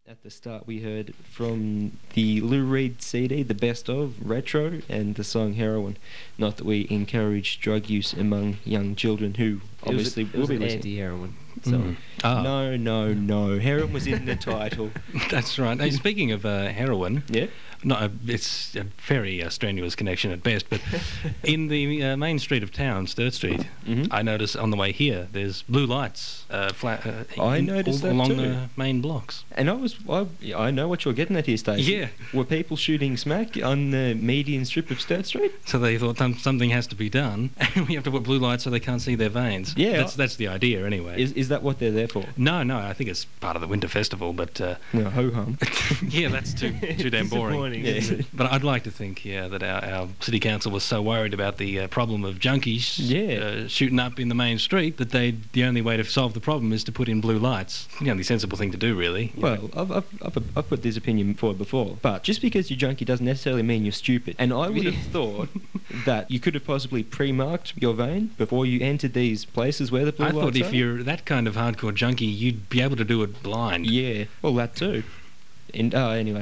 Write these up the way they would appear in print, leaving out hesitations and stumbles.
At the start, we heard from the Lou Reed CD, The Best Of, Retro, and the song Heroin. Not that we encourage drug use among young children who obviously it will was be an listening. anti-heroin song. Oh. No. Heroin was in the title. That's right. Hey, speaking of heroin, Yeah? no, it's a very strenuous connection at best, but in the main street of town, Sturt Street, Mhm. I notice on the way here there's blue lights I noticed that along too. the main blocks. And I know what you're getting at here, Stacey. Yeah. Were people shooting smack on the median strip of Sturt Street? So they thought something has to be done, and we have to put blue lights so they can't see their veins. Yeah. That's the idea anyway. Is that what they're there for? No, I think it's part of the Winter Festival, but No, ho-hum. yeah, that's too damn boring. Disappointing, Yeah. isn't it? But I'd like to think, that our city council was so worried about the problem of junkies shooting up in the main street that the only way to solve the problem is to put in blue lights. The only sensible thing to do, really. Well, I've put this opinion forward before, but just because you're junkie doesn't necessarily mean you're stupid. And I would have thought that you could have possibly pre-marked your vein before you entered these places where the blue I lights thought if are. you're that kind of hardcore junkie, you'd be able to do it blind. Yeah, well, that too. Anyway.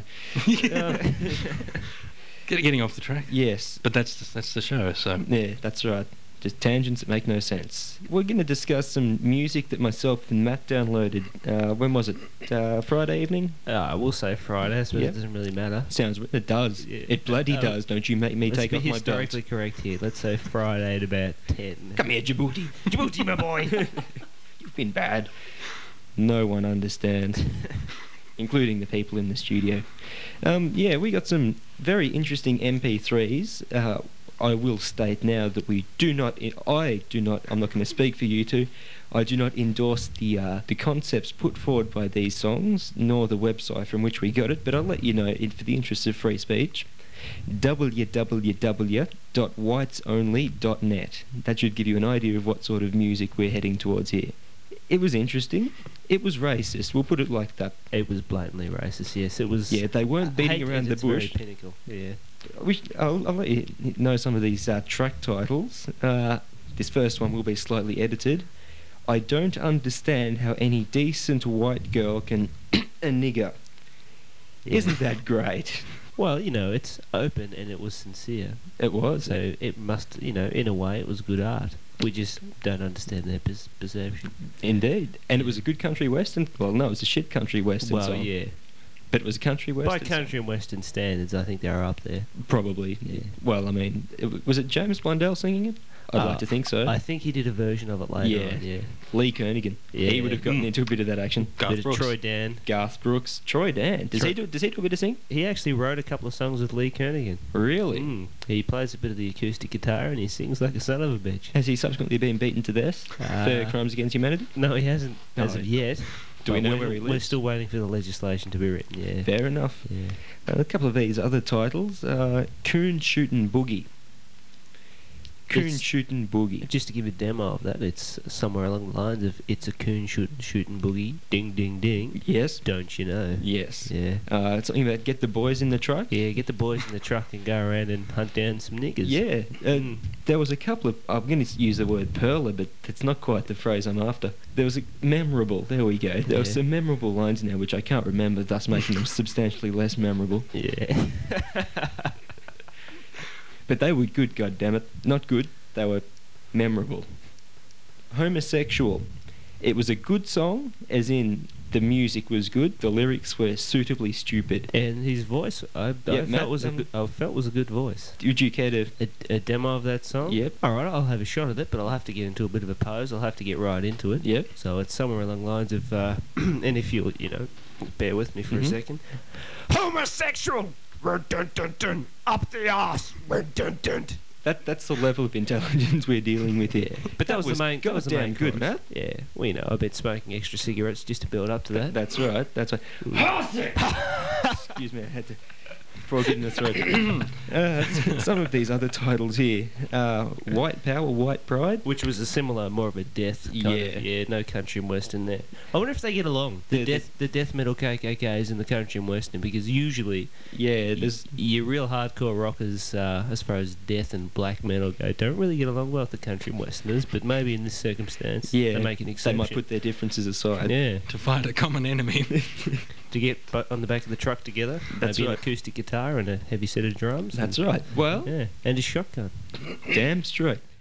Getting off the track. Yes. But that's the show, so... Yeah, that's right. Just tangents that make no sense. We're going to discuss some music that myself and Matt downloaded. When was it? Friday evening? I will say Friday, so Yeah. it doesn't really matter. It does. Yeah. It bloody does. Don't you make me Let's take be off my belt. historically correct here. Let's say Friday at about 10. Come here, Djibouti. Djibouti, my boy. You've been bad. No one understands, including the people in the studio. Yeah, we got some very interesting MP3s. I will state now that I'm not going to speak for you two. I do not endorse the concepts put forward by these songs, nor the website from which we got it, but I'll let you know, for the interest of free speech, www.whitesonly.net. That should give you an idea of what sort of music we're heading towards here. It was interesting. It was racist. We'll put it like that. It was blatantly racist, yes. It was... Yeah, they weren't beating hate around at the its very bush. pinnacle, yeah. I'll let you know some of these track titles. This first one will be slightly edited. I don't understand how any decent white girl can a nigger. Yeah. Isn't that great? Well, it's open and it was sincere. It was. So it must, in a way, it was good art. We just don't understand their perception. Indeed. And it was a good country western. Well, no, it was a shit country western Well, song. yeah. But it was a country western By song. country and western standards, I think they're up there. Probably. Yeah. Well, I mean, was it James Blundell singing it? I'd like to think so. I think he did a version of it later on, yeah. Lee Kernaghan. Yeah. He would have gotten into a bit of that action. Garth Bit of Brooks. Troy Dan. Garth Brooks. Troy Dan. Does he do a bit of singing? He actually wrote a couple of songs with Lee Kernaghan. Really? He plays a bit of the acoustic guitar and he sings like a son of a bitch. Has he subsequently been beaten to death for crimes against humanity? No, he hasn't as No. of yet. Do we But know we're- where he We're lives? still waiting for the legislation to be written, yeah. Fair enough. Yeah. A couple of these other titles. Coon Shootin' Boogie. Coon It's- Shootin' Boogie. Just to give a demo of that, it's somewhere along the lines of "It's a coon shooting boogie, ding ding ding." Yes. Don't you know? Yes. Yeah. Something about get the boys in the truck. Yeah, get the boys in the truck and go around and hunt down some niggers. Yeah. There was a couple of... I'm going to use the word perler, but it's not quite the phrase I'm after. There was a memorable... There we go. There were Yeah. some memorable lines in there which I can't remember, thus making them substantially less memorable. Yeah. But they were good, goddammit. Not good, they were memorable. Homosexual. It was a good song, as in the music was good, the lyrics were suitably stupid. And his voice, I Yeah, Matt, felt was a good voice. Would you care to... A demo of that song? Yep. Alright, I'll have a shot at it, but I'll have to get into a bit of a pose. I'll have to get right into it. Yep. So it's somewhere along the lines of, and if you'll, bear with me for a Mhm. second. Homosexual! Dun, dun, dun, up the arse! Dun, dun. That's the level of intelligence we're dealing with here. But that was the main. That was the goddamn main good, chorus. Matt. Yeah, well, I've been smoking extra cigarettes just to build up to that. That's right. That's right. Excuse me, I had to frog it in the throat. Some of these other titles here. White Power, White Pride. Which was a similar, more of a death. Yeah. No country and western there. I wonder if they get along. The death metal KKKs and the country and western, because usually, Yeah, there's... your real hardcore rockers, as far as death and black metal go, don't really get along well with the country and westerners. But maybe in this circumstance, Yeah, they make an they exception. might put their differences aside. Yeah. To find a common enemy. to get on the back of the truck together. That's Maybe right. an acoustic guitar and a heavy set of drums. That's right. Well, Yeah, and a shotgun. damn straight.